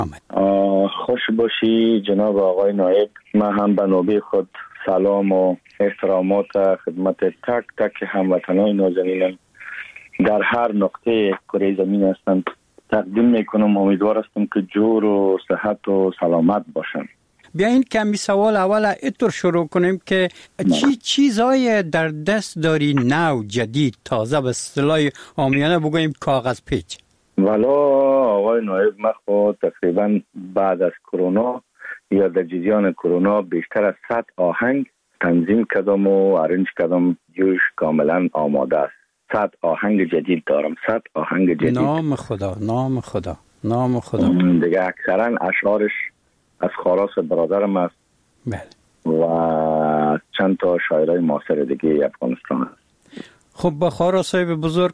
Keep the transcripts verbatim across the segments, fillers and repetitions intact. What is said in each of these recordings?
خوش باشی جناب آقای نایب. من هم به نوبه خود سلام و احترامات خدمت تک تک هموطنان نازنینم در هر نقطه کره زمین هستند تقدیم میکنم. امیدوار هستم که جور و صحت و سلامت باشن. بیاین کمی سوال اول اینطور شروع کنیم که چی چیزای در دست داری نو جدید تازه به اصطلاح عامیانه بگوییم کاغذ پیچ؟ والا آقای نایب، من خود تقریبا بعد از کرونا یا در جریان کرونا بیشتر از صد آهنگ تنظیم کردم و ارنج کردم، جوش کاملا آماده است. صد آهنگ جدید دارم، صد آهنگ جدید. نام خدا، نام خدا، نام خدا. دیگه اکثرا اشعارش از خاراس برادرم است. بله. و چند تا شاعرای معاصر دیگه افغانستان است. خب با خارا صاحب بزرگ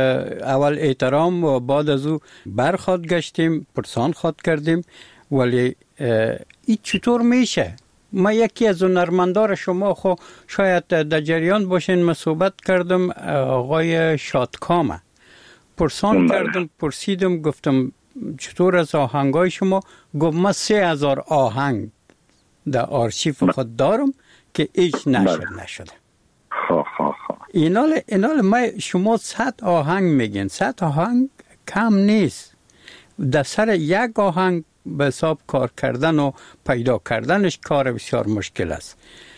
اول احترام و بعد از او برخواد گشتیم، پرسان خواد کردیم، ولی این چطور میشه؟ ما یکی از هنرمندان شما خو شاید در جریان باشین، من صحبت کردم آقای شادکامه، پرسان کردم، پرسیدم، گفتم چطور از آهنگای شما؟ گفت من سه هزار آهنگ در آرشیف خود دارم که ایش نشر نشده. خواه خواه خواه اینال اینال ما شما صد آهنگ میگین، صد آهنگ کم نیست. در سر یک آهنگ به حساب کار کردن و پیدا کردنش کار بسیار مشکل است.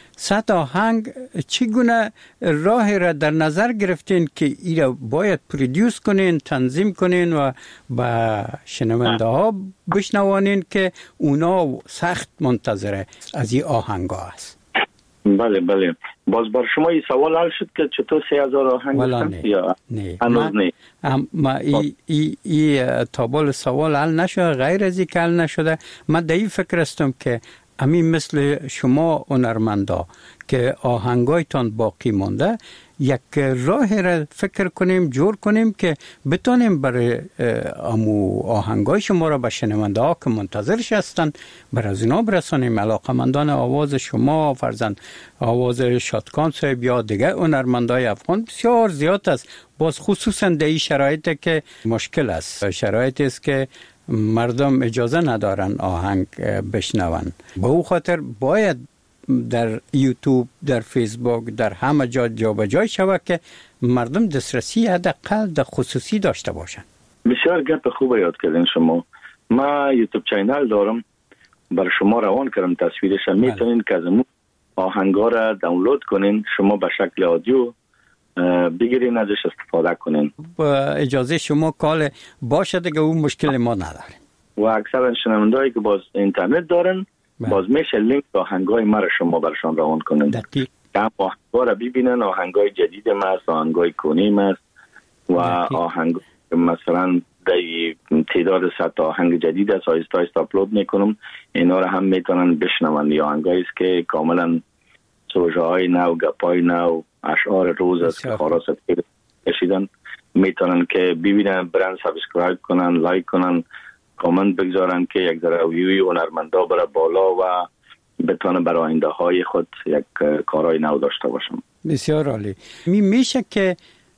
صد آهنگ چگونه راه را در نظر گرفتین که ای را باید پرودیوس کنین، تنظیم کنین و با شنونده ها بشنوانین که اونا سخت منتظره از این آهنگ ها است؟ بله بله. باز بر شما این سوال حل شد که چطور سه هزار آهنگ هستند یا نه؟ هنوز نه. ما ای ای ای تابل سوال حل نشده، غیر از این که حل نشده. من در این فکر هستم که همین مثل شما هنرمندا که آهنگایتان باقی مانده، یک راه را فکر کنیم، جور کنیم که بتونیم برای امو آهنگای شما را به شنونده ها که منتظرش هستن بر از اینا برسانیم. علاقمندان آواز شما، فرزند آواز شادکان صاحب یا دیگه هنرمندای افغان بسیار زیاد است. باز خصوصا در این شرایط که مشکل است، شرایطی است که مردم اجازه ندارن آهنگ بشنون. به او خاطر باید در یوتیوب، در فیسبوک، در همه جا جا به جای شود که مردم دسترسی حداقل در خصوصی داشته باشن. بسیار گپ خوب یاد کردین شما. ما یوتیوب چینل دارم، بر شما روان کردم تصویرش. میتونین که از اون آهنگا را دانلود کنین، شما به شکل آدیو بگیرین ازش استفاده کنین. با اجازه شما کال باشه دیگه، اون مشکل ما نداریم. و اکثر شنوندهایی که باز اینترنت دارن باز میشه لینک آهنگای ما را شما برشان روان کنین. دقیق. هم آهنگا را ببینن، آهنگای جدید ما است، آهنگای کنی ما است و آهنگ مثلا در تعداد صد آهنگ جدید است، آیستا آیستا اپلود میکنم. اینا را هم میتونن بشنون. یا آهنگایی است که کاملا سوژه های نو، گپای نو، اشعار روز است که خلاص کشیدن، میتونن که ببینن، برن سابسکرایب کنن، لایک کنن، کامنت بگذارن که یک ذره ویوی هنرمندا بره بالا و بتونه برای آینده های خود یک کارهای نو داشته باشم. بسیار عالی. می میشه که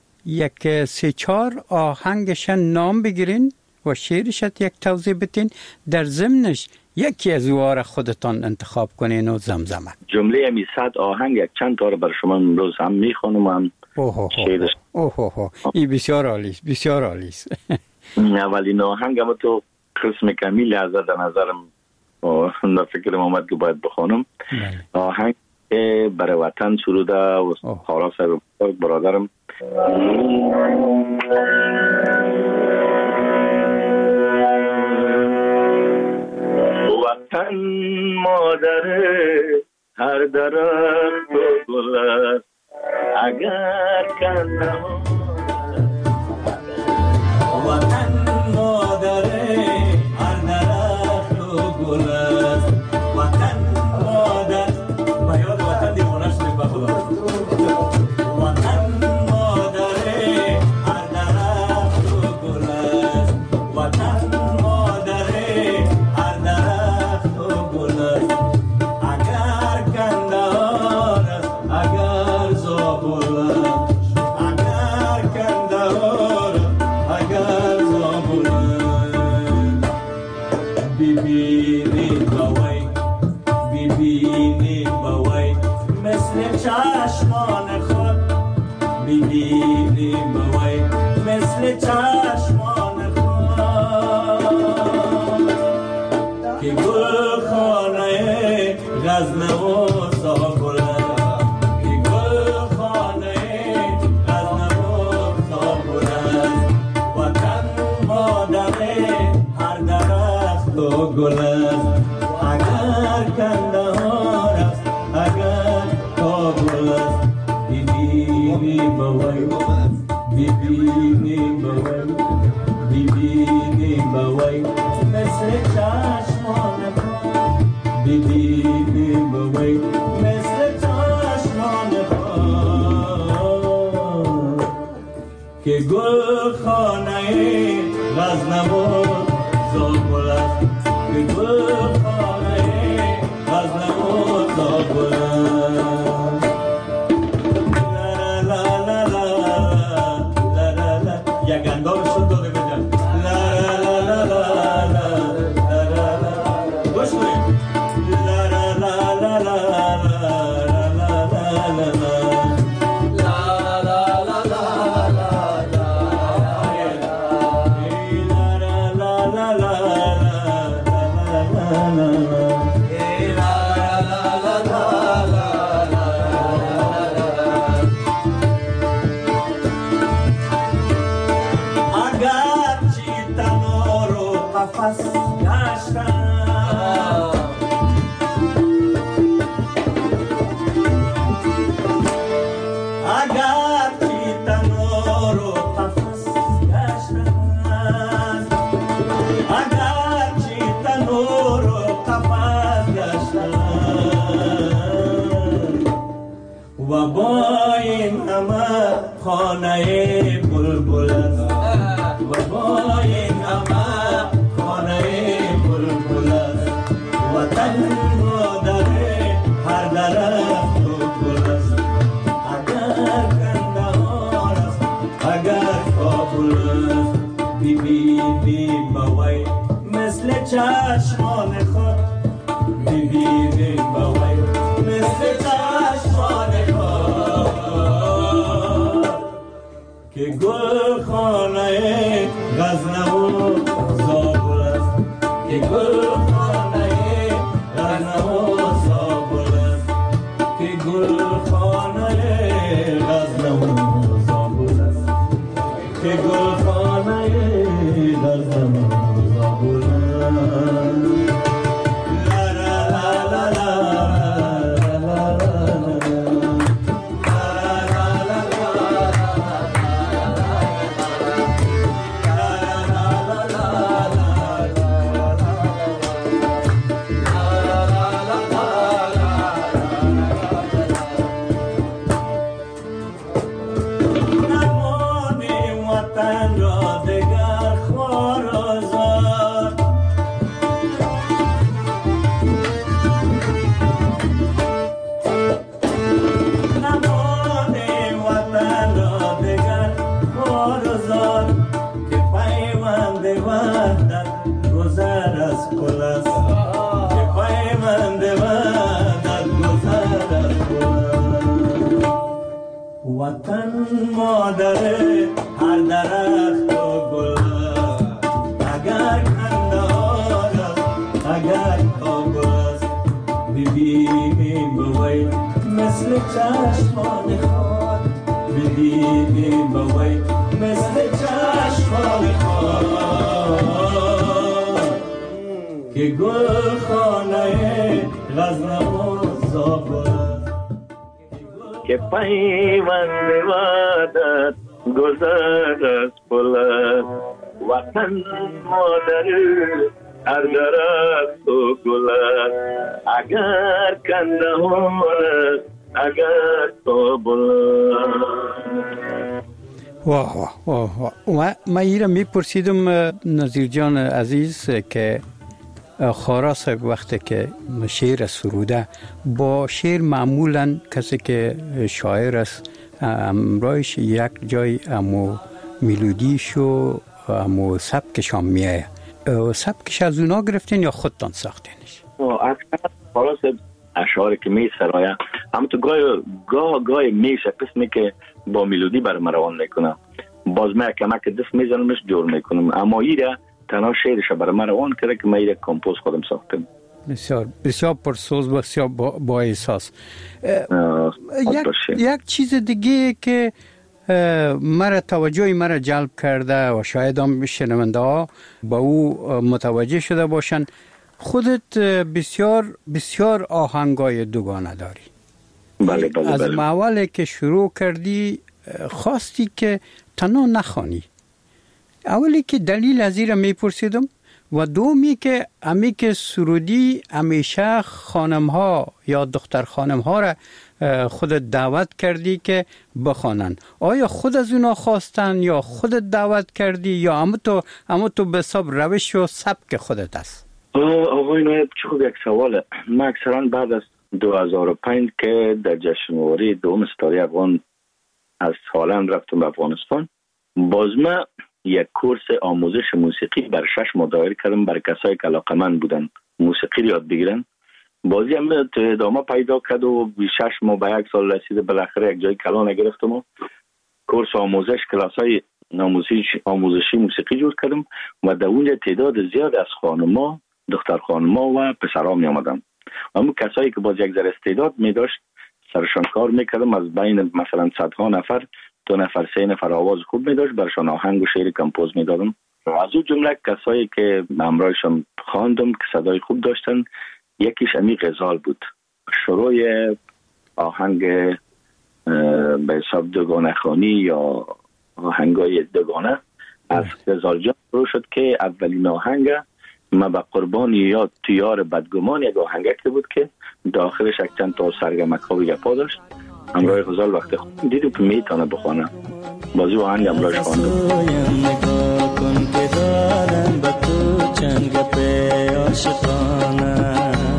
یک سه چهار آهنگش نام بگیرین و شعرش یک توضیح بدین، در ضمنش یکی از اوها خودتان انتخاب کنین و زمزمه. جمله می صد آهنگ یک چند تا رو بر شما امروز هم میخونم. هم شعرش. اوه اوه این بسیار عالی است، بسیار عالی است. اولین آهنگ هم تو قسم کمیل از در نظرم و فکرم آمد که باید بخونم. آهنگ برای وطن سروده و خارا صاحب برادرم. وطن مادر هر درخت و گل است، اگر کنم وطن مادر هر درخت و گل است، وطن مادر با یاد وطن دیوانه شدیم به خدا. وطن مادر هر درخت و گل است، وطن مادر هر درخت و گل است، اگر کندهار است، اگر زابل است، اگر ببینی بوی ببینی بوی مثل چشمان خود ببینی بوی مثل چشمان خود که گل خانه غزنه و زابل که گل خانه غزنه و زابل وطن مادر هر درخت و گل است اگر کندهار است اگر کابل است ببینی بوی ببینی بوی ببینی بوی مثل چشمان خود ببینی بوی مثل چشمان خود که گل خانه غزنه و زابل است که گل خانه غزنه و زابل است لا لا لا لا لا لا یک اندام شد داده بجم لا لا لا لا لا لا لا گوش کنیم لا لا لا لا لا لا لا و با این همه خانه بلبل است و با این همه خانه بلبل است وطن مادر هر درخت و گل است اگر کندهار است اگر کابل است ببینی بوی مثل چشمان خود ببینی بوی مثل چشمان که گل خانه غزنه و زابل است که گل خانه غزنه و زابل است که گل خانه غزنه و زابل است که گل خانه غزنه و زابل است لا لا لا لا وطن مادر هر درخت و گل اگر کندهار است اگر کابل است ببینی بوی مثل چشمان خود ببینی بوی مثل چشمان خود که گل خانه غزنه و زابل که پیوند وعدت گذر از پل وطن مادر هر درخت و گل اگر کندهار است اگر کابل واه واه واه و من ایره میپرسیدم نظیر جان عزیز که خاراس وقتی که شعر سروده با شعر معمولا کسی که شاعر است امرایش یک جای امو میلودیش و امو سبکش هم میایه سبکش از اونا گرفتین یا خودتان ساختینش؟ اکثر خلاص اشعاری که می سرایه هم تو گاه گاه گاه میشه قسمی که با ملودی برام روان میکنم، باز من کمک دست میزنمش جور میکنم، اما ایره تنها شعرش برام روان کرده که من ایره کمپوز خودم ساختم. بسیار بسیار پرسوز، بسیار با, با احساس. یک, یک چیز دیگه که مرا توجه مرا جلب کرده و شاید هم شنونده ها با او متوجه شده باشند، خودت بسیار بسیار آهنگای دوگانه داری. بله بله از بله. اولی که شروع کردی خواستی که تنها نخوانی. اولی که دلیل از این را میپرسیدم و دومی که امی که سرودی همیشه خانم ها یا دختر خانم ها را خودت دعوت کردی که بخوانن. آیا خود از اونا خواستن یا خودت دعوت کردی یا اما تو اما تو به حساب روش و سبک خودت است؟ آقای نایب چه خوب یک سواله. من اکثرا بعد از دو هزار و پنج که در جشنواره دوم ستاره افغان از هالند رفتم به افغانستان، باز من یک کورس آموزش موسیقی بر شش ماه دایر کردم برای کسایی که علاقه‌مند بودن موسیقی رو یاد بگیرن. بازی هم ادامه پیدا کرد و شش ماه به یک سال رسید، بالاخره یک جای کلان گرفتم و کورس آموزش کلاسای آموزشی آموزشی موسیقی جور کردم و در اونجا تعداد زیاد از خانم‌ها، دختر خانم‌ها و پسرها می آمدن. اما کسایی که باز یک ذره استعداد می داشت سرشان کار میکردم، از بین مثلا صدها نفر دو نفر سه نفر آواز خوب می داشت برشان آهنگ و شعر کمپوز می دادم. از اون جمله کسایی که همراهشان خواندم که صدای خوب داشتن، یکیش امی غزال بود. شروع آهنگ به حساب دوگانه خانی یا آهنگای دوگانه از غزال جان شروع شد که اولین آهنگ ما به قربان یا تیار بدگمان یک آهنگه بود که داخلش یک چند تا سرگمک ها و گپا داشت. همراه غزال وقتی خوندم دیدم که میتونه بخونه، بازی آهنگ همراهش خواندم. نگاه کن که دارم با تو چند گپ عاشقانه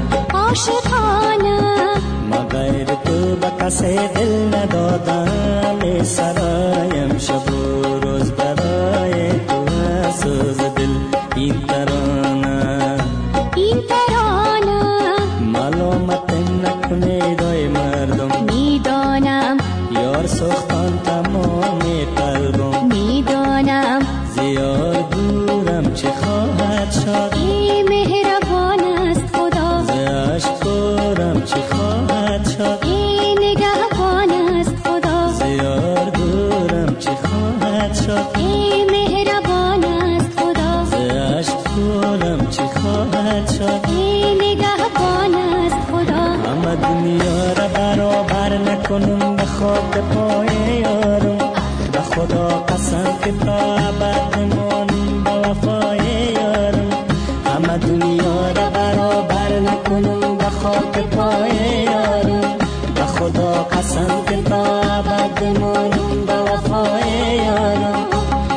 عاشقانه، ما غیر تو به کسی دل ندادم، سرایم شب و روز برای تو سوز دل. این ترانه این ترانه معلومت نکنه دای مردم، میدانم یار سختان تمام قلبم، میدانم زیاد دورم چه خواهد شد، ای مهربان است خدا، زیاش دورم چه خواهد شد، ای نگهبان است خدا، زیاد دورم چه خواهد شد، ای مهربان است خدا، زیاش دورم چه خواهد شد، ای نگهبان است خدا. همه دنیا را برابر نکنم به خاک پای یارم، به خدا قسم که تا ابد نمانم به وفای یارم. همه دنیا را برابر نکنم به خاک پای یارم، به خدا قسم که تا ابد نمانم به وفای یارم.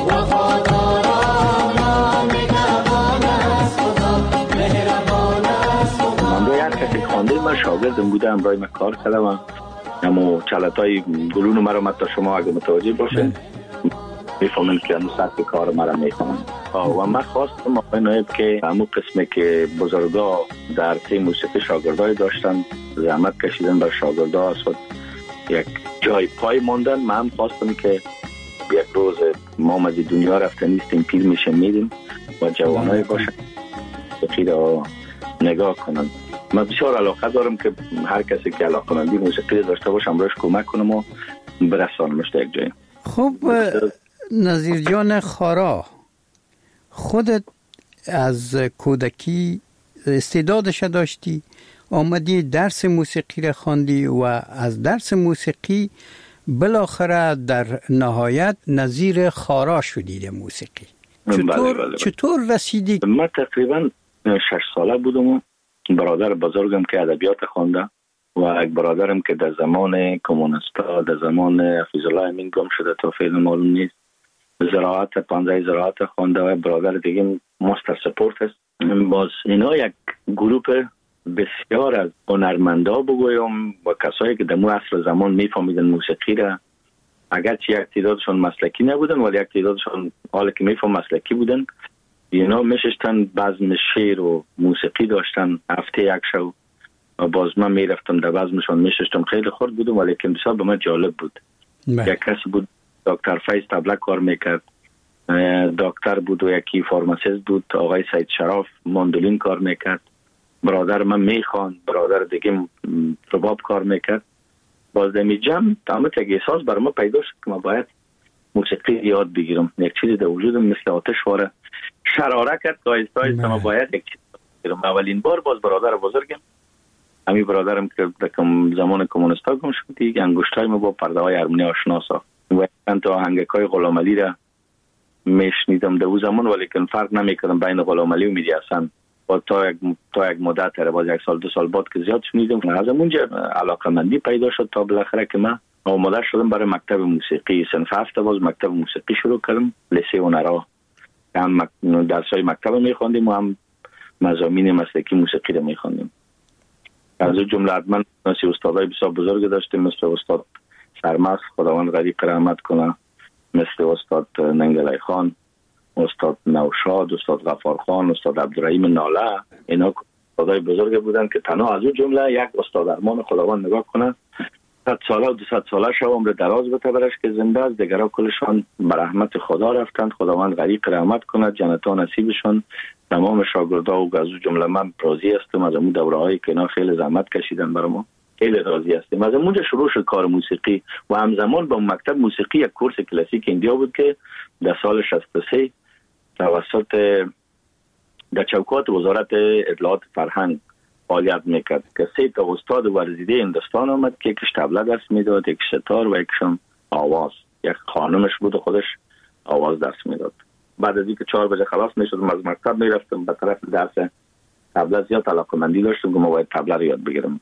وفادارم را نگهبان است خدا، مهربان است خدا. من رو یک کسی خانده من شاگردم بوده، همراه من کار کردم، اما چلتای گلون مرا متا شما اگه متوجه باشه میفهمین که همون سطح کار مرا میفهمن. و من خواستم آقای نایب که همون قسمه که بزرگا در تیم موسیقی شاگردای داشتن زحمت کشیدن بر شاگردا از خود یک جای پای ماندن، من هم خواستم که یک روز ما از دنیا رفته نیستیم، پیر میشه میدیم و جوانای باشن موسیقی را نگاه کنن. من بسیار علاقه دارم که هر کسی که علاقه مندی موسیقی داشته باشه امروز کمک کنم و برسانمش تا یک جای. خب نظیر جان خارا، خودت از کودکی استعدادش داشتی، آمدی درس موسیقی را خواندی و از درس موسیقی بالاخره در نهایت نظیر خارا شدی موسیقی. چطور بله بله بله. چطور رسیدی؟ من تقریبا شش ساله بودم و برادر بزرگم که ادبیات خوانده و یک برادرم که در زمان کمونیستا در زمان حفیظ الله امین گم شده تا فعلا معلوم نیست، زراعت پانزده زراعت خوانده و برادر دیگه ماستر سپورت است. باز اینا یک گروپ بسیار از هنرمندا بگویم و کسایی که در مو عصر زمان میفهمیدن موسیقی را، اگرچه یک تعدادشون مسلکی نبودن ولی یک تعدادشون حالا که میفهم مسلکی بودن اینا میشستن بزم شعر و موسیقی داشتن هفته یک شو. باز من میرفتم در بزمشان میشستم، خیلی خورد بودم ولی که بسیار به من جالب بود. یک کس بود دکتر فیض تبله کار میکرد، دکتر بود و یکی فارماسیست بود آقای سید شراف ماندولین کار میکرد، برادر من میخوان، برادر دیگه رباب کار میکرد. باز دمی جمع تمام یک احساس بر ما پیدا شد که ما باید موسیقی یاد بگیرم. یک چیزی در وجودم مثل آتش واره شراره کرد که آیسته آیسته ما باید یک چیز بگیرم. اولین بار باز برادر بزرگم، همین برادرم که در زمان کمونیستا گم شد، دیگه انگشتای ما با پرده های ارمنی آشنا ساخت و چند تا آهنگکای غلام علی را میشنیدم در اون زمان، ولی که فرق نمیکردم بین غلام علی و مهدی حسن. با تا یک تا یک مدت تر باز یک سال دو سال بعد که زیاد شنیدم، از اونجا علاقمندی پیدا شد تا بالاخره که من آماده شدم برای مکتب موسیقی. صنف هفت باز مکتب موسیقی شروع کردم، لیسه هنرها. هم درسای مکتب میخواندیم و هم مضامین مسلکی موسیقی رو میخواندیم. از اون جمله من ناسی استادای بسیار بزرگ داشتیم، مثل استاد سرمست خداوند غریق رحمت کنه، مثل استاد ننگلای خان، استاد نوشاد، استاد غفار خان، استاد عبدالرحیم ناله. اینا استادای بزرگ بودن که تنها از اون جمله یک استاد ارمان خداوند نگاه کنه صد ساله و دوصد ساله شو عمر دراز بده برش که زنده است، دیگرها کلشان به رحمت خدا رفتند. خداوند غریق رحمت کنه، جنت ها نصیبشون. تمام شاگردا و از اون جمله من راضی هستم از اون دوره‌هایی که اینا خیلی زحمت کشیدن برای ما، خیلی راضی هستیم. از اونجا شروع شد کار موسیقی و همزمان با مکتب موسیقی یک کورس کلاسیک ایندیا بود که در سال شصت و سه توسط در چوکات وزارت اطلاعات فرهنگ فعالیت میکرد که سه تا استاد ورزیده هندوستان آمد که یکیش طبله درس میداد، یک ستار و یکیشم آواز. یک خانمش بود و خودش آواز درس میداد. بعد از اینکه چهار بجه خلاص میشدم از مکتب میرفتم به طرف درس طبله، زیاد علاقه‌مندی داشتم که ما باید طبله رو یاد بگیرم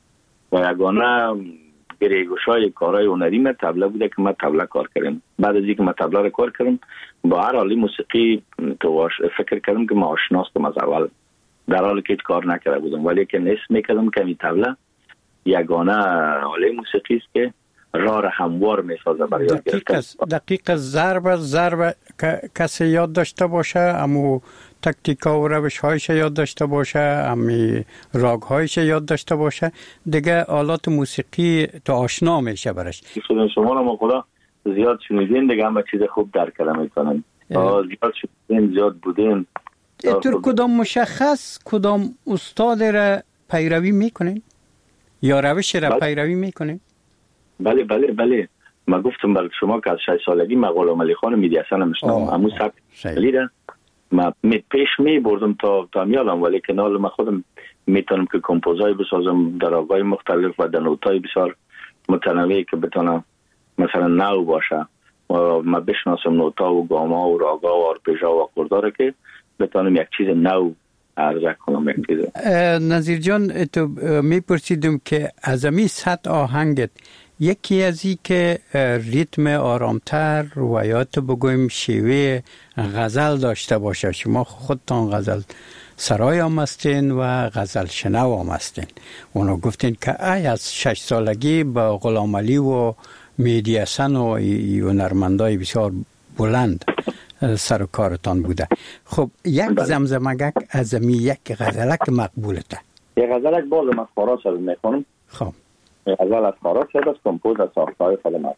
و یگانه گریگوشای کارهای هنری من طبله بوده که من طبله کار کردم. بعد از اینکه من طبله رو کار کردم با هر حالی موسیقی تو فکر کردم که ما آشناستم از اول، در حالی که هیچ کار نکرده بودم، ولی که نصف میکردم که این طبله یگانه حاله موسیقی است که راه را هموار میسازه برای یاد گرفتن. دقیق ضرب ضرب کسی یاد داشته باشه، امو تکتیکا و روش هایش یاد داشته باشه، امی راگ هایش یاد داشته باشه، دیگه آلات موسیقی تو آشنا میشه برش. شما رو ما خدا زیاد شنیدین دیگه، همه چیز خوب درک کردن میکنن. زیاد شنیدین، زیاد بودین. اینطور کدام مشخص کدام استاد را پیروی میکنین یا روش را بله. پیروی میکنین؟ بله بله بله ما گفتم برای شما که از شش سالگی من غلام علی خان و مهدی حسن میشناسم. همون سبک علی را من پیش می بردم تا تا میالم، ولی که نال من خودم میتونم که کمپوزای بسازم در آگای مختلف و در نوتای بسیار متنوعی که بتونم مثلا نو باشه و من بشناسم نوتا و گاما و راگا و آرپیژا و آکوردها که بتونم یک چیز نو عرضه کنم. یک چیز نظیر جان تو میپرسیدم که از امی سطح آهنگت یکی از این که ریتم آرامتر و یا تو بگویم شیوه غزل داشته باشه. شما خودتان غزل سرای هم هستین و غزل شنو هم هستین. اونو گفتین که ای از شش سالگی با غلام علی و مهدی حسن و هنرمندای بسیار بلند سر و کارتان بوده. خب یک زمزمگک از امی یک غزلک مقبولته. یک غزلک باز من خارا شد میکنم. خب غزل از خارا شد از کمپوز از ساختهای کلمات.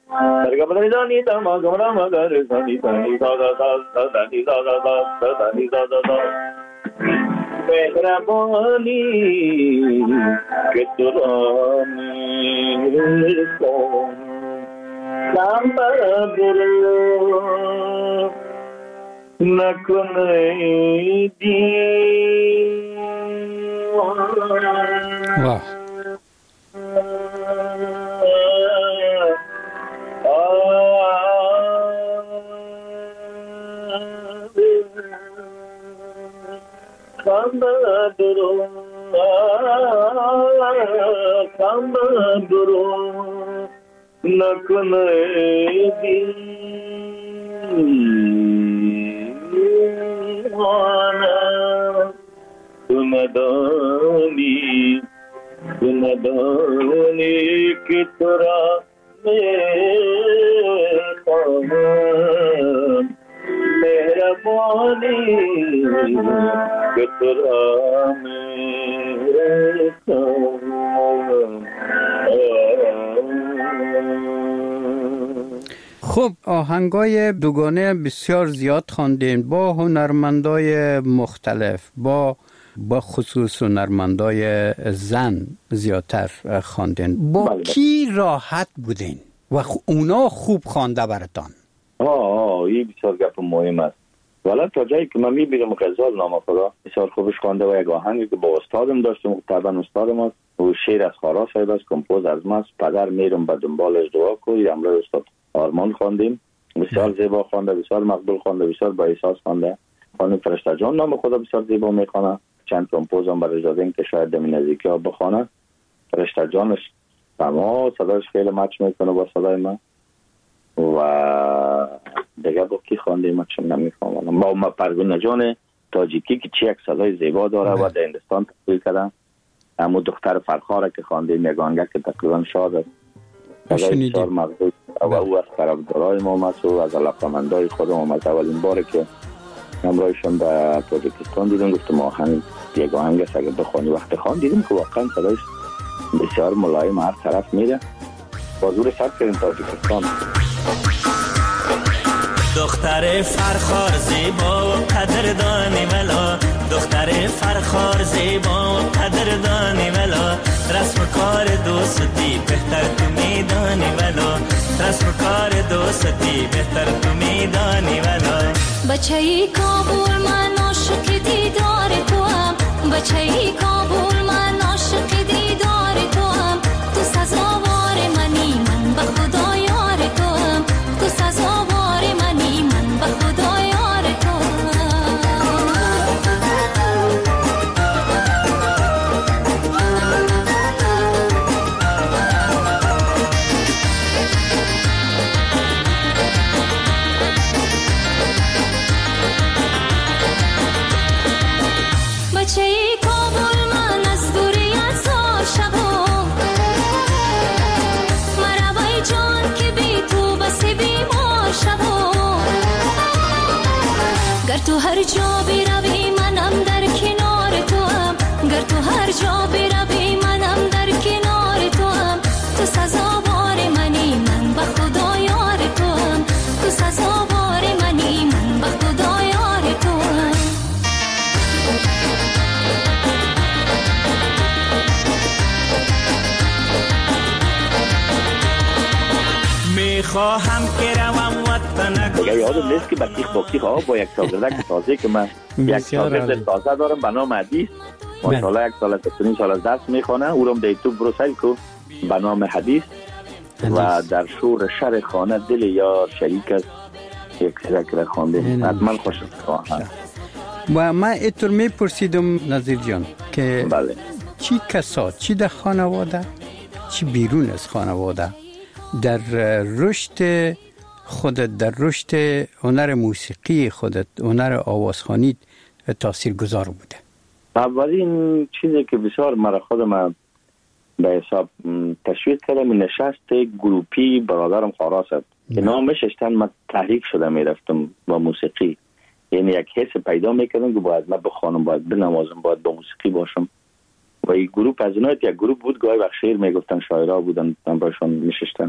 درگا بدانی دانی دما گمرا مگر دانی دانی دادا دادا دانی دادا دادا دانی دادا دادا مهربانی که تو را میرسم نامه برو نکنه دیوانه. واه Kamba duro, kamba duro, nakune diwana, tumadani, tumadani ki tura mein मेहरबानी के तुरा मेरे خب آهنگای دوگانه بسیار زیاد خواندین با هنرمندای مختلف، با با خصوص هنرمندای زن زیادتر خواندین. با بله. کی راحت بودین و اونا خوب خوانده براتان؟ آه آه این بسیار گپ مهم است. والا تا جایی که من میبینم غزال نام خدا بسیار خوبش خوانده و یک آهنگی که با استادم داشتم، طبعا استادم است و شعر از خارا صاحب است، کمپوز از ماست، پدر میرم به دنبالش دعا کوی، امروز استاد آرمان خواندیم، بسیار زیبا خوانده، بسیار مقبول خوانده، بسیار با احساس خوانده. خانم فرشته جان نام خدا بسیار زیبا میخوانه، چند کمپوز هم برای دادیم که شاید دمی نزدیکی ها بخوانه. فرشته جانش تمام صدایش خیلی مچ میکنه با صدای من و دیگه با کی خوانده من چون نمیفهمم. با ما پروین جان تاجیکی که چه یک صدای زیبا داره و در هندستان تحصیل کرده. همون دختر فرخاره که خوانده میگانگه که تقریبا شاد است، صدای بسیار مقبول و او از طرفدارای ما است و از علاقه‌مندای خودم است. اولین باره که همراهشون به تاجیکستان دیدم گفتم آهنگ یک آهنگ است اگه بخوانی. وقتی خوان دیدم که واقعا صدایش بسیار ملایم هر طرف میره. بازور سر کردیم تاجیکستان. دختر فرخار زیبا و قدردانی ولا، دختر فرخار زیبا و قدردانی ولا، رسم کار دوستی بهتر تو میدانی ولا، رسم کار دوستی بهتر تو میدانی ولا. بچه‌ای کابل من عاشق دیدار تو هم، بچه‌ای کابل من عاشق دیدار تو هم، تو سزاوار منی من به خدا یار تو هم، تو سزاوار منی من به خدا یار تو هم. بچه‌ای کابل من از دوری ازار شبم، مربای جان که بی تو بس بیمار شبم، گر تو هر جا بروی منم در کنار تو هم، گر تو هر جا بروی منم در کنار تو هم، تو سزاوار منی من به خدا یار تو هم، تو سزاوار منی من به خدا یار تو هم. میخواهم که روم وطن دیگه یادم نیست که بطیخ باقیخ ها با یک شاگردک تازه که من یک شاگرد تازه دارم به نام حدیث، ماشاءالله یک سال از سنین سال از درس میخوانه، او رو در یوتیوب برو سرچ کن به نام حدیث و در شور شر خانه دل یار شریک است یک ذکر خوانده حتما خوشم خواهم. و من اینطور میپرسیدم نظیر جان که بله چی کسا، چی در خانواده چی بیرون از خانواده در رشد خودت، در رشد هنر موسیقی خودت، هنر آوازخوانی تاثیر گذار بوده؟ اولین چیزی که بسیار مرا خودم به حساب تشویق کردم نشست گروپی برادرم خاراس است که نامش اشتن من تحریک شده میرفتم با موسیقی، یعنی یک حس پیدا میکردم که باید من بخوانم، باید بنوازم، باید با موسیقی باشم و این گروپ از اینایت یک گروپ بود، گاهی وقت شعر میگفتن، شاعرها بودن، من باشون میشستن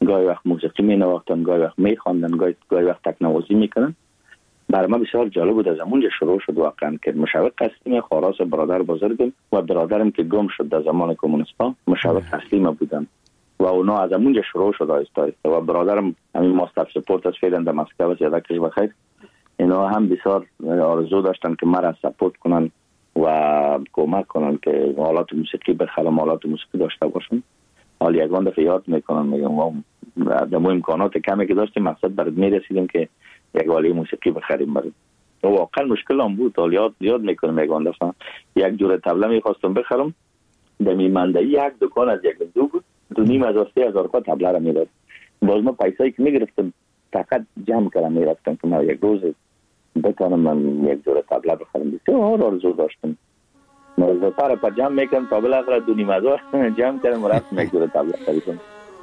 گاهی وقت موسیقی می نواختن، گاهی وقت می خواندن، گاهی گاهی وقت تکنوازی میکنن. برای ما بسیار جالب بود. از اونجا شروع شد واقعا که مشوق تسلیم خاراس برادر بزرگم و برادرم که گم شد در زمان کمونیستا مشوق تسلیم بودن و اونا از اونجا شروع شد آهسته آهسته. و برادرم همین ماستر سپورت از فعلا در مسکو است، یادکش بخیر. اینا هم بسیار آرزو داشتن که مرا سپورت کنن و کمک کنن که آلات موسیقی بخرم، آلات موسیقی داشته باشم. حالا یگان دفعه یاد میکنم میگم ما در امکانات کمی که داشتیم مقصد برد میرسیدیم که یک آله موسیقی بخریم. برد واقعا مشکل هم بود. حالا یاد یاد میکنم یگان دفعه یک جور طبله میخواستم بخرم، در میمندهی یک دکان از یک دو بود، دو نیم هزار سه هزار کا طبله را میداد. باز ما پیسایی که میگرفتم فقط جمع کردم میرفتم که ما یک روز بتانم من یک جور طبله بخرم. بسیار آرزو داشتم. موضوع پر پر جمع میکنم تا بالاخره دو نیم هزار جمع کردم و رفتم یک جور طبله خریدم.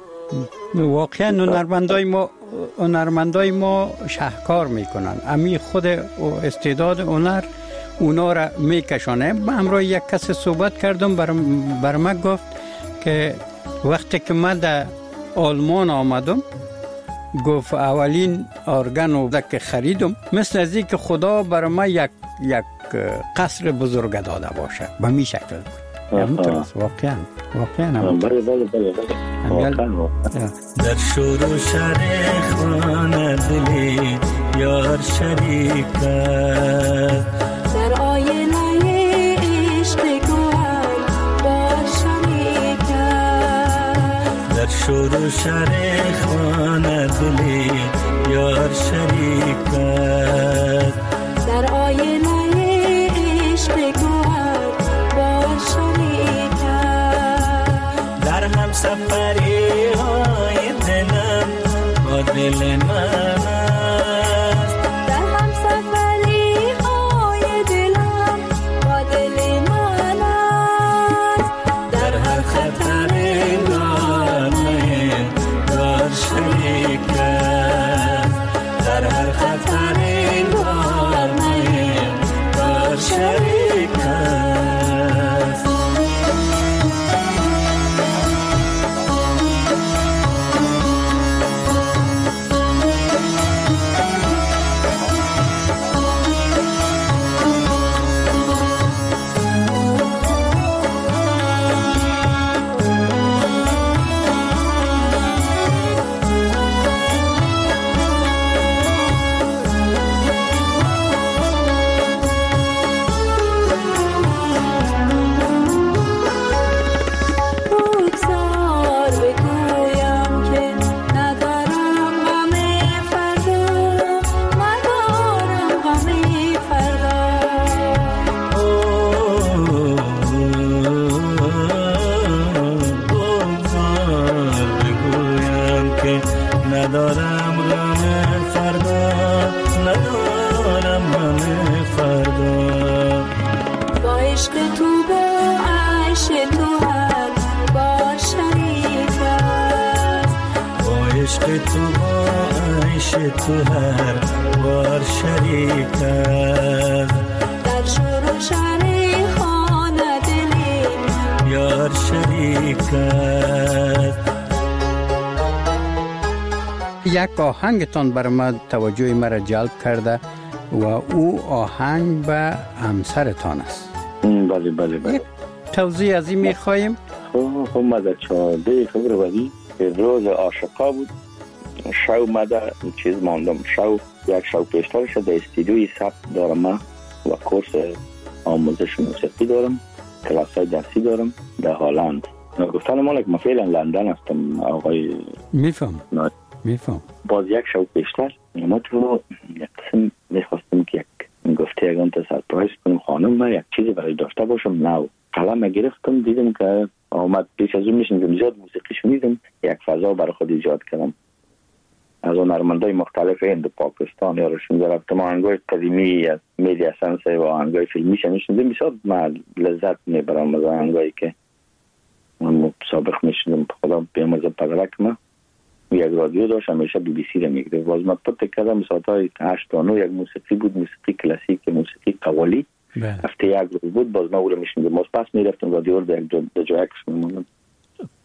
واقعا هنرمندای ما هنرمندای ما شهکار میکنن. امی خود استعداد هنر اونا را میکشانه. من همراه یک کس صحبت کردم، بر, بر من گفت که وقتی که من در آلمان آمدم گفت اولین ارگن رو که خریدم مثل از این که خدا بر من یک یک قصر بزرگ داده باشه به می شکل بود. همونطور است واقعا واقعا. بله بله بله واقعا. در شور و شر خانه دلی یار شریک است، در آینه عشق گوهر بار شریک است، در شور و شر خانه دلی یار شریک است، در آینه عشق گوهر بار شریک است، در هم سفری های دلم با دل من است، در هم سفری های دلم با دل من است، در هر خطر دارم دار شریک است، در هر خطر دارم دار شریک است. ندارم غم فردا، ندارم غم فردا، با عشق تو با عیش تو هر بار شریک است، با عشق تو با عیش تو هر بار شریک است، در شور و شر خانه دلی یار شریک است. یک آهنگتان بر من توجه مرا جلب کرده و او آهنگ به همسرتان است. بله بله بله. توضیح از این میخواییم؟ خب خب ما در چهارده فبروری که روز عاشقا بود، شو مده چیز ماندم، شو یک شو پیشترش در استودیوی ثبت دارم من و کورس آموزش موسیقی دارم، کلاس های درسی دارم در هلند. گفتن مالک ما فعلا لندن هستم آقای میفهم میفهم. باز یک شو پیشتر ما تو یک قسم میخواستم که یک گفته اگران تا سرپرایز کنم خانم من یک چیزی برای داشته باشم. نو قلم گرفتم دیدم که آمد پیش از اون میشنیدم زیاد موسیقی شنیدم، یک فضا برای خود ایجاد کردم از هنرمندای مختلف هند و پاکستان یا رشون رفتم آهنگای قدیمی از میدیا سنسه و آهنگای فیلمی شنیدم. بسیار من لذت میبرم از آهنگایی که من سابق میشنیدم. خدا بیامرزه پدرک من یک رادیو داشت همیشه بی بی سی رو میگرفت. باز من پت کردم ساعتهای هشت تا نه یک موسیقی بود، موسیقی کلاسیک، موسیقی قوالی. هفته یک روز بود باز ما او رو میشنیدم. باز پس میرفتم رادیو رو در جا اکس میموندم.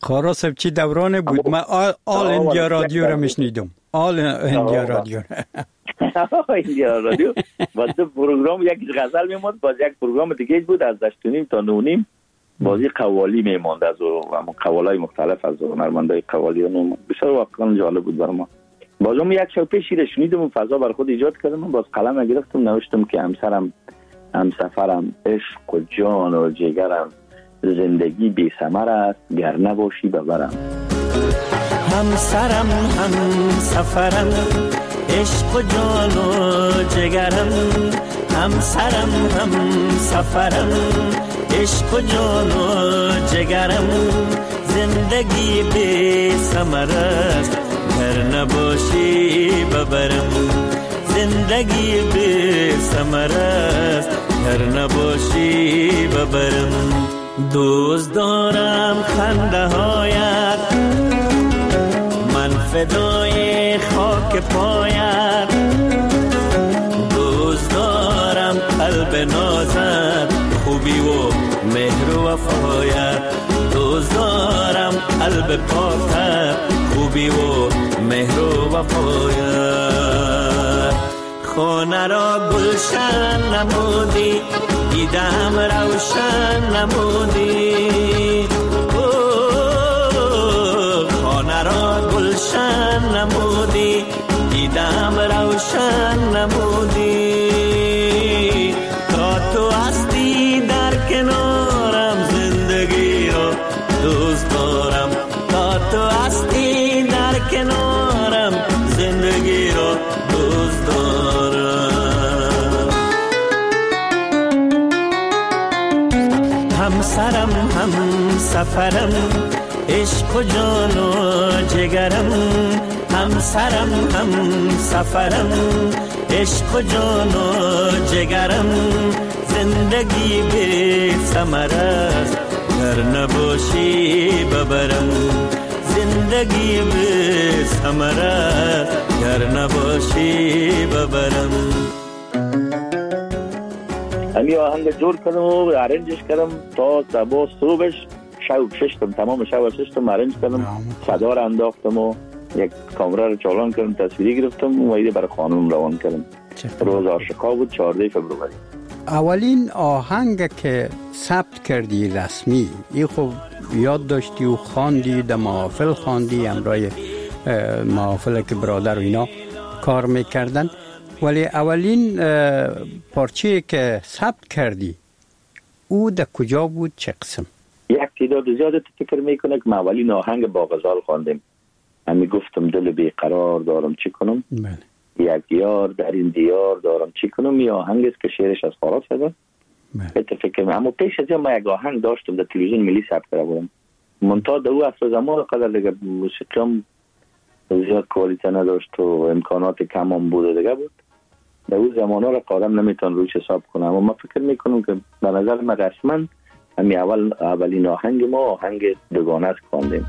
خلاص چی دوران بود؟ من آل, آل اندیا رادیو رو میشنیدم. آل اندیا رادیو. اندیا رادیو. بعد پروگرام یک غزل میموند، باز یک پروگرام دیگه بود از دشت و نیم تا نو نیم بازی قوالی میموند از و قوالای مختلف از هنرمندای قوالی و بسیار واقعا جالب بود برام. بازم یک شب پیش شیر شنیدم و فضا بر خود ایجاد کردم. باز قلم گرفتم نوشتم که همسرم، همسفرم، عشق و جان و جگرم، زندگی بی ثمر است گر نباشی ببرم. همسرم، همسفرم، عشق و جان و جگرم، همسرم، همسفرم، عشق و جان و جگرم، زندگی بی ثمر است گر نباشی ببرم. زندگی بی ثمر است گر نباشی ببرم. دوست دارم خنده هایت، من فدای خاک پایت. دوست دارم قلب نازت، خوبی و مهر و وفایت. دوست دارم قلب پاکت، خوبی و مهر و وفایت. خانه را گلشن نمودی، دیدم روشن نمودی. خانه را گلشن نمودی، دیدم روشن نمودی. تا تو هستی در کنارم، زندگی را دوست دارم. تا تو هستی در کنارم، زندگی را دوست دارم. همسرم، همسفرم، عشق و جان و جگرم. همسرم، همسفرم، عشق و جان و جگرم، زندگی بی ثمر است گر نباشی ببرم. زندگی بی ثمر است گر نباشی ببرم. امی آهنگ جور کردم و ارنجش کردم تا صبح صبحش شب ششتم، تمام شب ششتم ارنج کردم، صدا را انداختم و یک کامera رو چالان کردم، تصویری گرفتم و ایده برای خانم روان کردم. روز عاشقا بود، چهارده فبروری. اولین آهنگ که ثبت کردی رسمی، ای خب یاد داشتی و خواندی، در محافل خواندی، همراه محافل که برادر و اینا کار میکردن، ولی اولین پارچه که ثبت کردی او در کجا بود، چه قسم؟ یک تعداد زیاده فکر میکنه که ما اولین آهنگ با غزال خواندیم. همی گفتم دل بیقرار دارم چی کنم، بله. یک یار در این دیار دارم چی کنم. یه آهنگ است که شعرش از فارغ شده. بله. فکر اما پیش از این ما یک آهنگ داشتم در تلویزیون ملی ثبت کرده بودم. منتها در او اصل زمان قدر دیگه موسیقیم زیاد کوالیته نداشت و امکانات کم هم بود دیگه بود. در او زمان ها را قادم نمیتون روش حساب کنم. اما من فکر میکنم که به نظر من رسما همی اول اولین آهنگ ما آهنگ دوگانه است خواندیم.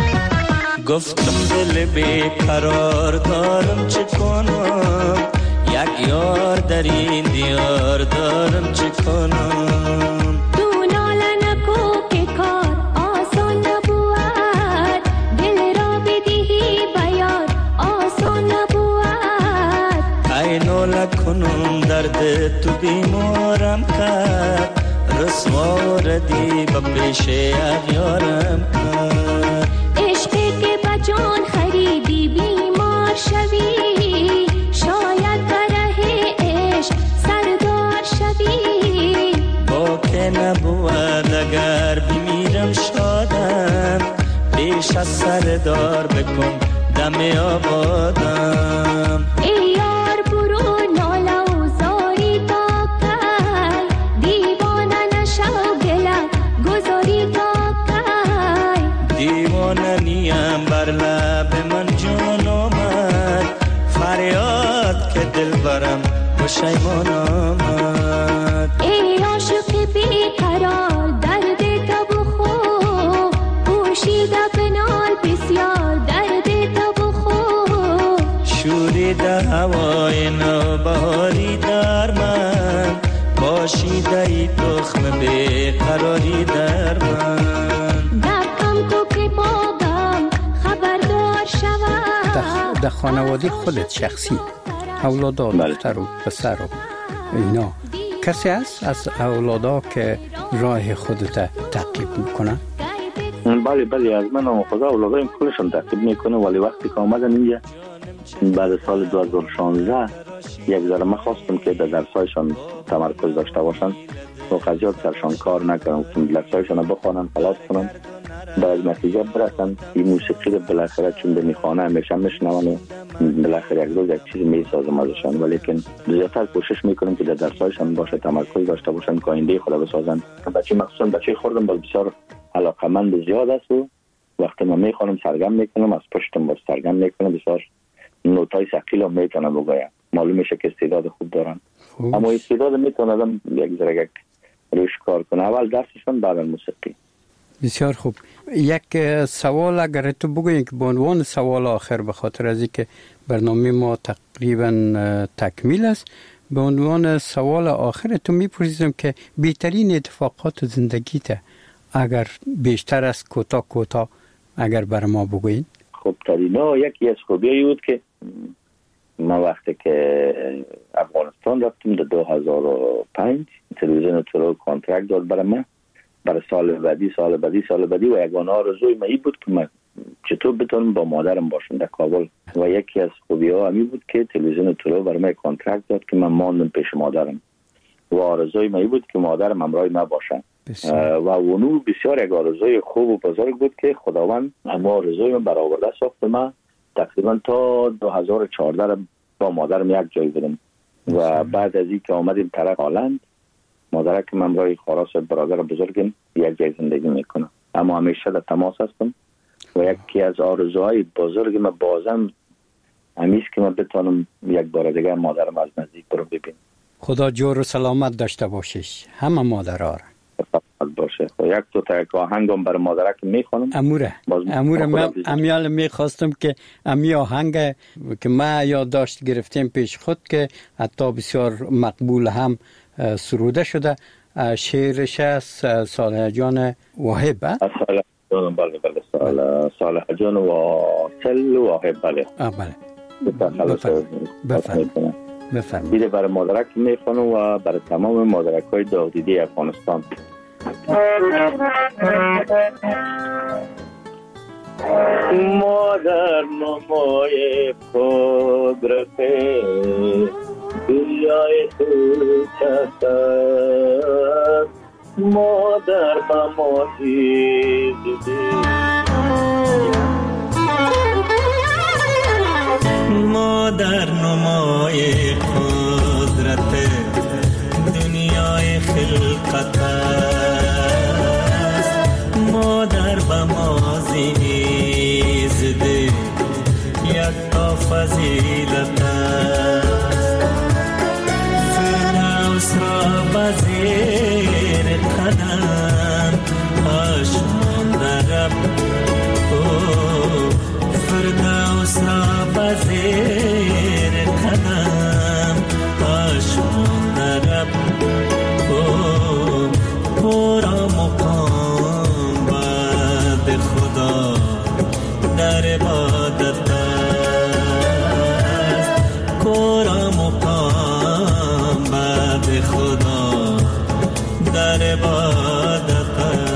گفتم دل بیقرار دارم چه کنم، یک یار در این دیار دارم چه کنم. تو ناله نکو که کار آسان نبود، دل را بدهی بیار آسان نبود. ای ناله کنم درد تو بیمارم کرد، رسوا ردی با پیش اغیارم کرد. عشقی که بجان خریدی بیمار شوی، شاید بره عشق سردار شوی. با که نبود اگر بمیرم شادم، پیش از سردار بکن دم آبادم. ای یار برو ناله و زاری تا کی، دیوانه نشو گله گذاری تا کی. دیوانه نیم بر لب من جان آمد، فریاد که دل برم پشیمان آمد. ای عاشق بیقرار درد تو بخور، پوشیده بنال بسیار درد تو بخور. شوریده هوای نوبهاری در من، باشیده ای تخم بیقراری در من. دکم تو که با در خانواده خودت شخصی اولادا دختر و پسر و اینا کسی هست از اولادا که راه خودت تعقیب میکنن؟ بله بله از من هم خدا اولادایم کلشون تعقیب میکنه، ولی وقتی که آمدن اینجا بعد سال دو هزار و شانزده یک ذره من خواستم که در درسایشان تمرکز داشته باشن و قضیات سرشان کار نکنم که درسایشان بخوانن خلاص کنن باید نتیجه برسن. این موسیقی رو بالاخره چون به میخوانه همیشه میشنون و بالاخره یک روز یک چیز میسازم ازشان، ولیکن زیادتر کوشش میکنم که در درسایشان باشه تمرکز داشته باشن که آینده خدا بسازن. بچه مخصوصا بچه خوردم باز بسیار علاقمند زیاد است و وقتی من میخوانم سرگم میکنم از پشتم باز سرگم میکنم بسیار نوتای ثقیل هم میتونم بگویم. معلوم میشه که استعداد خوب دارن خوب. اما استعداد میتونه آدم یک ذره روش کار کنه، اول درسشون بعد موسیقی. بسیار خوب. یک سوال اگر تو بگویی که به عنوان سوال آخر به خاطر از اینکه برنامه ما تقریبا تکمیل است، به عنوان سوال آخر تو میپرسیدم که بهترین اتفاقات زندگیت اگر بیشتر از کوتاه کوتاه اگر بر ما بگوین. خب ترینا یکی از خوبیایی بود که ما وقتی که افغانستان رفتیم در دو هزار و پنج تلویزیون تورو کانترکت داد برای من برای سال بعدی سال بعدی سال بعدی و یگانه آرزوی من این بود که من چطور بتونم با مادرم باشم در کابل و یکی از خوبی ها همین بود که تلویزیون تورو برای من کانترکت داد که من ماندم پیش مادرم و آرزوی من این بود که مادرم همراه من باشه و اونو بسیار یک آرزوی خوب و بزرگ بود که خداوند اما آرزوی من برآورده ساخت. من تقریبا تا دو هزار و چهارده با مادرم یک جای بودم و بعد از این که آمدیم طرف هالند مادرک من همراه خاراس برادر بزرگم یک جای زندگی میکنم، اما همیشه در تماس هستم و یکی از آرزوهای بزرگ من بازم همیشه که من بتونم یک بار دیگه مادرم از نزدیک برو ببینم. خدا جور و سلامت داشته باشیش همه مادرها را. باشه. یک دو تا آهنگم برای مادرک میخونم. اموره اموره من امیال میخواستم که امی آهنگ که ما یادداشت گرفتیم پیش خود که حتی بسیار مقبول هم سروده شده، شعرش است صالح جان واحب. صالح جان بله بله صالح صالح جان واصل واحب بله بله بفرمایید بفرمایید. برای مادرک میخونم و برای تمام مادرک های داغدیدی افغانستان. مادر نمای قدرت دنیای تو چست مادر بمازی دیدی مادر نمای قدرت دنیای خلقت مادر بمازی زده یک تا فضیلت فردوس را بزیر قدم آشمان درب فردوس را بزیر قدم آشمان درب پورا مقام بعد خدا در عبادت است پورا مقام بعد خدا در عبادت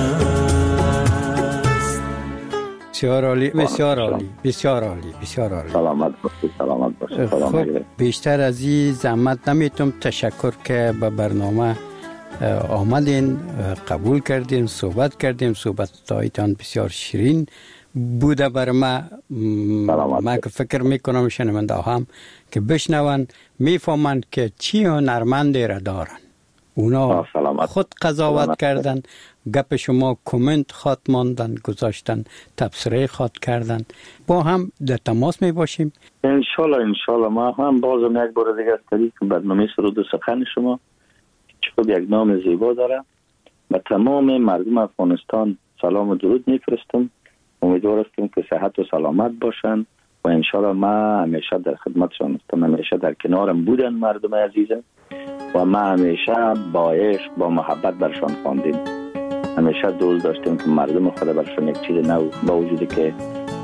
است. بسیار عالی بسیار عالی بسیار عالی بسیار عالی. سلامت باشید سلامت باشید. خب بیشتر از این زحمت نمیتونم تشکر که به برنامه آمدین قبول کردین صحبت کردیم صحبتایتان بسیار شیرین بوده بر ما. من که فکر میکنم شنونده هم که بشنون میفهمن که چی هنرمندی را دارن اونا خود قضاوت کردن گپ شما کامنت خواد ماندن گذاشتن تبصره خواد کردن با هم در تماس می باشیم انشالله انشالله. ما هم بازم یک بار دیگه از طریق برنامه سرود و سخن شما چون یک نام زیبا داره و تمام مردم افغانستان سلام و درود میفرستم. امیدوار هستم که صحت و سلامت باشن و انشالله ما همیشه در خدمتشان هستم. همیشه در کنارم بودن مردم عزیزم و ما همیشه با عشق با محبت برشان خواندیم. همیشه دوست داشتیم که مردم خود برشان یک چیز نو با وجودی که